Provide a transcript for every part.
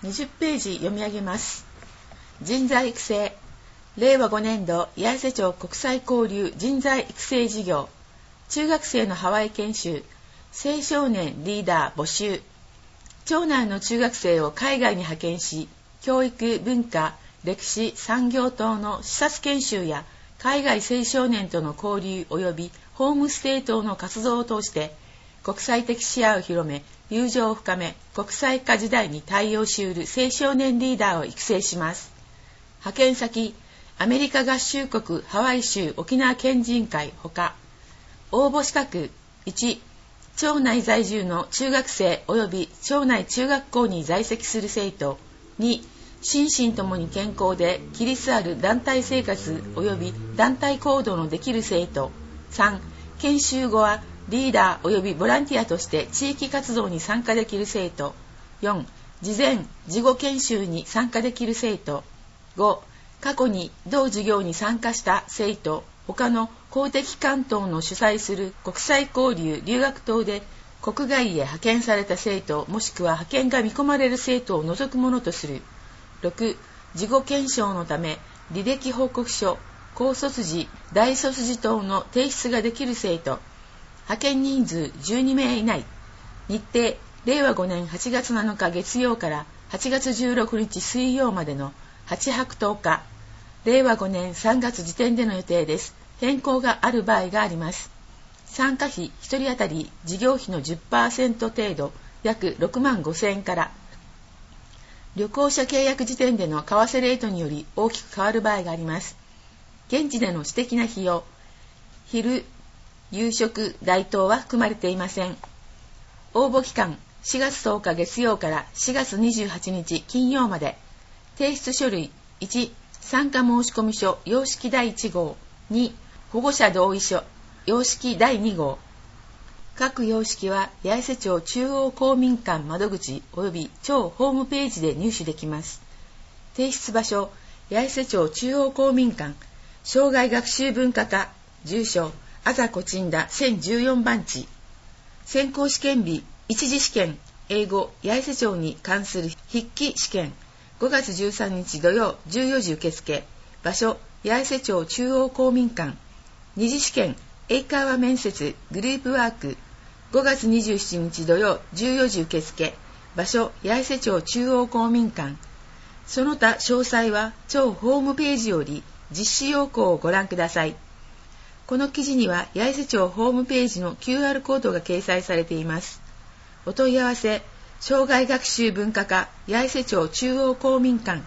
20ページ読み上げます。人材育成。令和5年度八重瀬町国際交流人材育成事業。中学生のハワイ研修。青少年リーダー募集。町内の中学生を海外に派遣し、教育、文化、歴史、産業等の視察研修や海外青少年との交流及びホームステイ等の活動を通して国際的視野を広め、友情を深め、国際化時代に対応しうる青少年リーダーを育成します。派遣先、アメリカ合衆国ハワイ州沖縄県人会ほか。応募資格1、町内在住の中学生及び町内中学校に在籍する生徒。2、心身ともに健康で規律ある団体生活及び団体行動のできる生徒。3、研修後はリーダー及びボランティアとして地域活動に参加できる生徒。4、事前事後研修に参加できる生徒。5、過去に同授業に参加した生徒、他の公的機関等の主催する国際交流留学等で国外へ派遣された生徒もしくは派遣が見込まれる生徒を除くものとする。6、事後検証のため履歴報告書、高卒時、大卒時等の提出ができる生徒。派遣人数12名以内。日程、令和5年8月7日月曜から8月16日水曜までの8泊10日。令和5年3月時点での予定です。変更がある場合があります。参加費1人当たり事業費の 10% 程度、約6万5千円から。旅行者契約時点での為替レートにより大きく変わる場合があります。現地での私的な費用、昼、夕食、代等は含まれていません。応募期間、4月10日月曜から4月28日金曜まで。提出書類、1、参加申込書、様式第1号。2、保護者同意書、様式第2号。各様式は八重瀬町中央公民館窓口及び町ホームページで入手できます。提出場所、八重瀬町中央公民館、障害学習文化課、住所、あざこちんだ1014番地。選考試験日、一次試験、英語、八重瀬町に関する筆記試験、5月13日土曜14時受付。場所、八重瀬町中央公民館。二次試験、英会話面接グループワーク。5月27日土曜14時受付。場所、八重瀬町中央公民館。その他詳細は町ホームページより実施要項をご覧ください。この記事には八重瀬町ホームページの QR コードが掲載されています。お問い合わせ、障害学習文化課八重瀬町中央公民館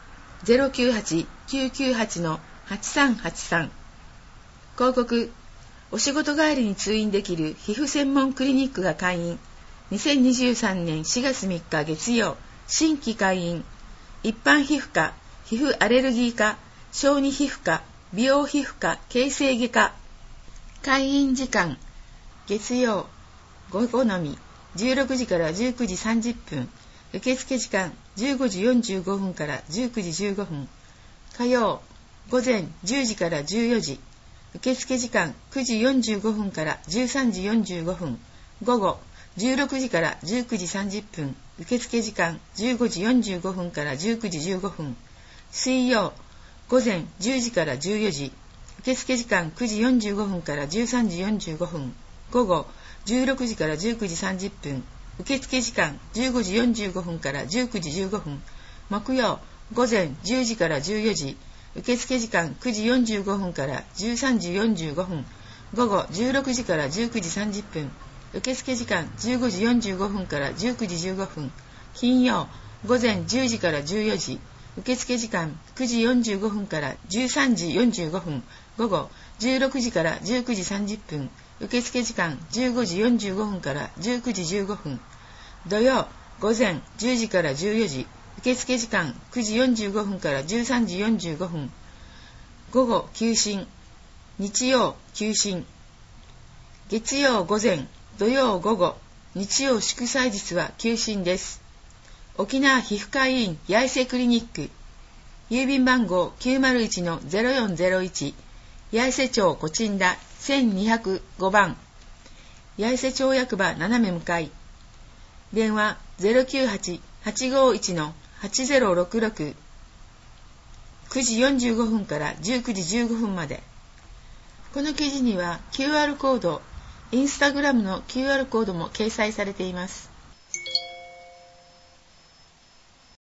098-998-8383。広告、お仕事帰りに通院できる皮膚専門クリニックが開院。2023年4月3日月曜、新規開院。一般皮膚科、皮膚アレルギー科、小児皮膚科、美容皮膚科、形成外科。開院時間、月曜、午後のみ、16時から19時30分。受付時間、15時45分から19時15分。火曜、午前10時から14時。受付時間、9時45分から13時45分。午後、16時から19時30分。受付時間、15時45分から19時15分。水曜、午前10時から14時。受付時間、9時45分から13時45分。午後、16時から19時30分。受付時間、15時45分から19時15分。木曜、午前10時から14時。受付時間、9時45分から13時45分。午後、16時から19時30分。受付時間、15時45分から19時15分。金曜、午前10時から14時。受付時間、9時45分から13時45分。午後、16時から19時30分。受付時間、15時45分から19時15分。土曜、午前10時から14時。受付時間、9時45分から13時45分。午後、休診。日曜、休診。月曜午前、土曜午後、日曜祝祭日は休診です。沖縄皮膚科医院八重瀬クリニック。郵便番号 901-0401。八重瀬町コチンダ1205番。八重瀬町役場斜め向かい。電話 098-851-8 8066 9時45分から19時15分まで。この記事には QR コード、インスタグラムの QR コードも掲載されています。